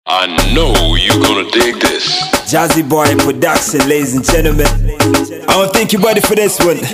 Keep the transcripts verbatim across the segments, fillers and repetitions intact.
I know you're gonna dig this. Jazzy Boy Production, ladies and gentlemen. I don't think you're ready for this one.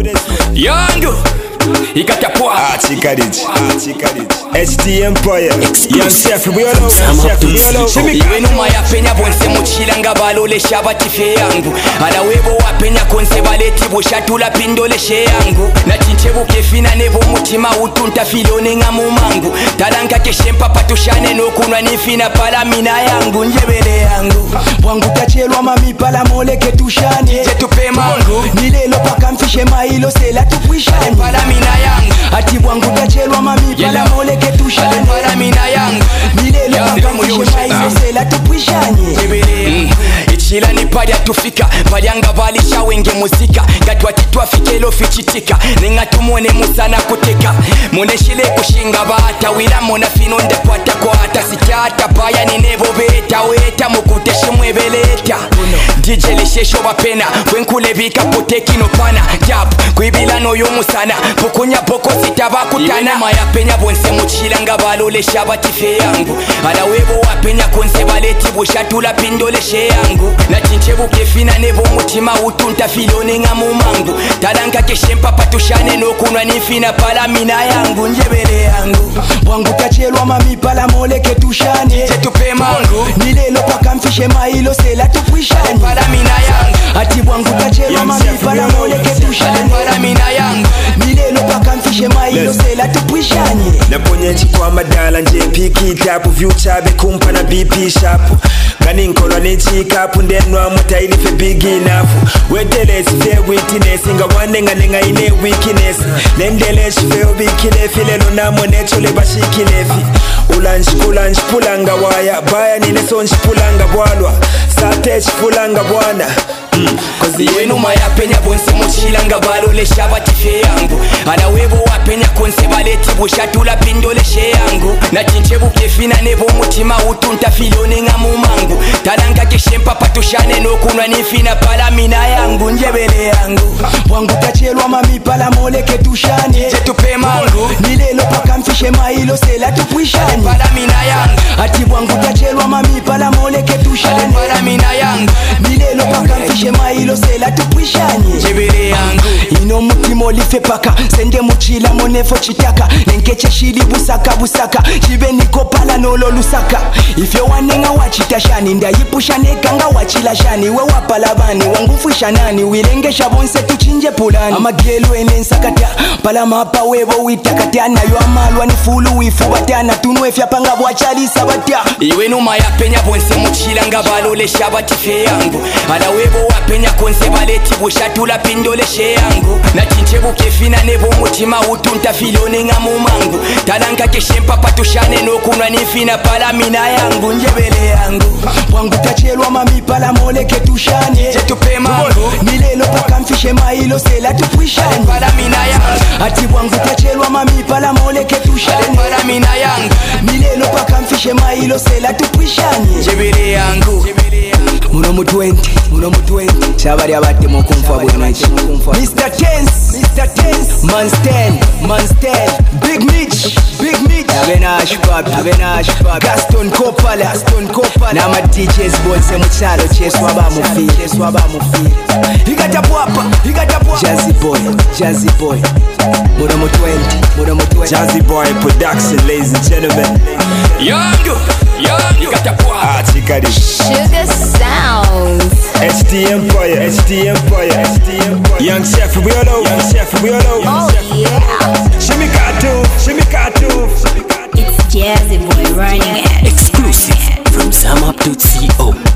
Yangu, ikatapwa. Ah, Chikarich, ah, Chikarich. H D Empire, Young Chef, we all know, Young Chef, we all know. Iwe numa ya penya bonse muchilanga balole shabati fe yangu. Ala webo wa penya konse baleti boshatula pindole she yangu. Na chinchebu kefina nebo mutima utunta filone nga mumangu. Talanka keshempa patushane no kunwa nifina pala mina yangu njebele yangu. Wangu tachelwa mami pala mole ketushane. Jetu pe mangu. Nilelo paka mfishe mailo sela tupuishane. Pala mina yangu. Ati wangu tachelwa mami pala mole ketushane. Pala mina yangu. Nilelo paka mfishe mailo sela tupuishane. Njebele Ichila ni pali atufika. Pali anga vali shawenge muzika. Gatwa titwa fikelo fichitika. Ninga tumone musana kuteka. Mone shile kushinga bata. Wila mona finonde kwata kwa hata sikiata. Paya ni nebo beta weta mukute shimwe beleta. D J lishesho wapena. Wenkule vika poteki no pana. Jab kuibila no yomusana. Pukunya poko sitaba kutana. Iwe maya penya bonse muchila nga balole shabati fe yangu. Ala webo wapenya konse baleti bushatula pindole she yangu. Na chinchebu kefina nebo mutima utunta filone nga mumangu. Talanka keshempa patushane no kunwa nifina pala mina yangu njebele yangu. Wangu tachelwa mami pala mole ketushane. Jetu pe mangu. Nilelo paka mfishe mailo sela tupuishane. Pala mina yangu. Ati wangu tachelwa mami pala mole ketushane. Pala mina yangu. Nilelo paka mfishe mailo sela tupuishane. Naponye chikwa madala nje piki tapu. Future be kumpa na B P sharp. Kani nkolo ni chikapu ndenwa muta ilife big enough. Wetelesi fe witness inga wane nga nenga ine weakness. Nendeleshi fe obikile file luna mwone chole bashikilefi. Ulanshi kulanshi pulanga waya. Baya nine sonshi pulanga bwalwa. Satechi pulanga bwana. Mm. Iwe numa ya penya bonse muchilanga balole shabati fe yangu. Ala webo wa penya konse baleti bushatula pindole she yangu. Na chinchebu kefina nebo mutima utunta filone nga mumangu. Talanka keshempa patushane no kunwa nifina pala mina yangu njebele yangu. Wangu tachelwa mami pala mole ketushane. Jetu pe mangu. Nilelo paka mfishe mailo sela tupuishane. Pala mina yangu. Ati wangu tachelwa mami pala mole ketushane. Pala mina yangu. Nilelo paka mfishe mailo sela tupuishane. Njebele yangu. Ino mutima olife paka. Sende muchila monefo chitaka. Nenkeche shili busaka busaka. Chibe niko pala nolo lusaka. Ifyo wanenga wachitashani. Ndayipushane kanga wachila shani. We wapala bani wangu fushanani. Wilengesha bonse tuchinje pulani. Ama gelu ene nsakata. Pala mapa webo witakata. Na yu amalwa ni fulu wifu bata. Na tunwe fya panga wachali sabata. Iwe numa ya penya bonse muchilanga balole shabati fe yangu. Ala webo wapenya konse baleti bushatula pindole she yangu. Na chinchebu kefina nebo mutima utunta filone nga mumangu. Talanka keshempa patushane no kunwa nifina pala mina yangu njebele yangu. Wangu tachelwa mami pala mole ketushane. Jetu pe mangu. Nilelo paka mfishe mailo sela tupuishane. Pala mina yangu. Ati wangu tachelwa mami pala mole ketushane. Pala mina yangu. Nilelo paka mfishe mailo sela tupuishane. Njebele yangu. Muno mu twenty, muno mu twenty. Chabari abate mokumfa bwenachi. Mister Tense, Mister Tense. Man stand, man stand. Big Mitch, Big Mitch. Abena ashpap, abena ashpap. Gaston Kopala, Gaston Kopala. Na ma D Js bonse muchalo cheswa ba mufiri, cheswa ba mufiri. Higata papa, higata papa. Jazzy Boy, Jazzy Boy. Muno mu twenty, muno mu twenty. Jazzy Boy Production, ladies and gentlemen. Yangu, yangu. Ikatapwa. Ah, Chikarich. Sugar Sounds. H D Empire, H D Empire, H D Empire. Young Chef, we all know, Young Chef, we all know. Oh yeah. Shimmy Katu, Shimmy Katu. It's Jazzy Boy running it. Exclusive from Zam Up dot co.